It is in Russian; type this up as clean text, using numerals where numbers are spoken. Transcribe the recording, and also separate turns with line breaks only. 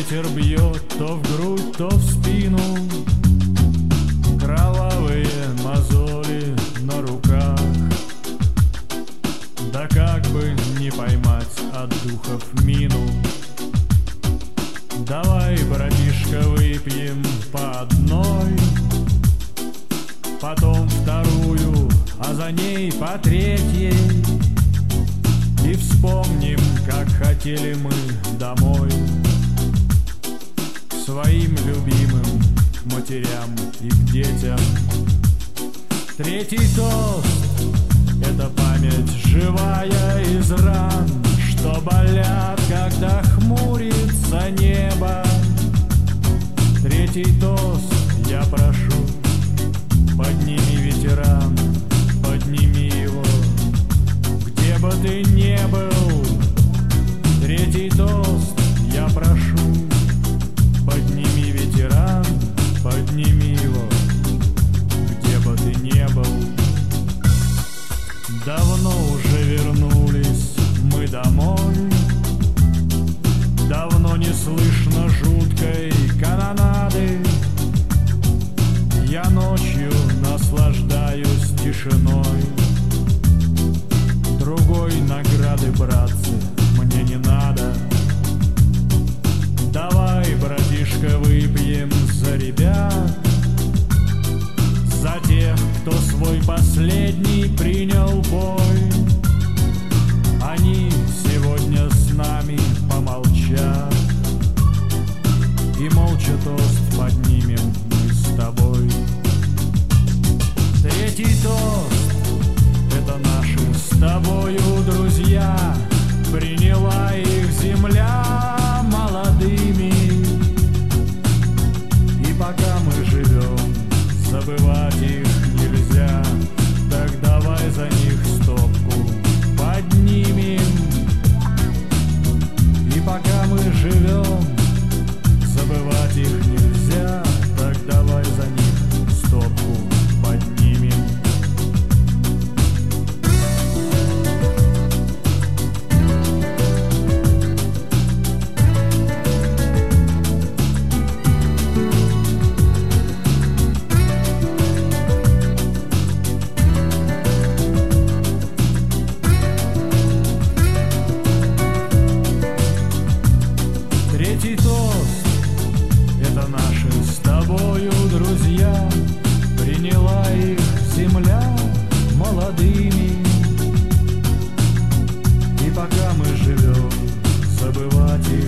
Ветер бьет то в грудь, то в спину, кровавые мозоли на руках. Да как бы не поймать от духов мину. Давай, братишка, выпьем по одной, потом вторую, а за ней по третьей. И вспомним, как хотели мы домой, к своим любимым матерям и к детям. Третий тост — это память живая из ран, что болят, когда хмурится небо. Третий тост я прошу: подними, ветеран, подними его, где бы ты не был. Третий тост я прошу: подними, ветеран, подними его, где бы ты не был. Давно уже вернулись мы домой, давно не слышно жуткой канонады. Я ночью наслаждаюсь тишиной, другой награды, братцы, мне не надо. Давай, братишка, выпьем за ребят, за тех, кто свой последний принял бой. Они сегодня с нами помолчат, и молча тост поднимем мы с тобой. Третий тост — это наши с тобою друзья, приняла их земля молодыми. И пока мы живем, забывать их нельзя, так давай за них стопку поднимем. И пока мы живем, забывать их нельзя, так давай за них стопку поднимем. Третий тост — это наши с тобою друзья, приняла их земля молодыми. И пока мы живем, забывать их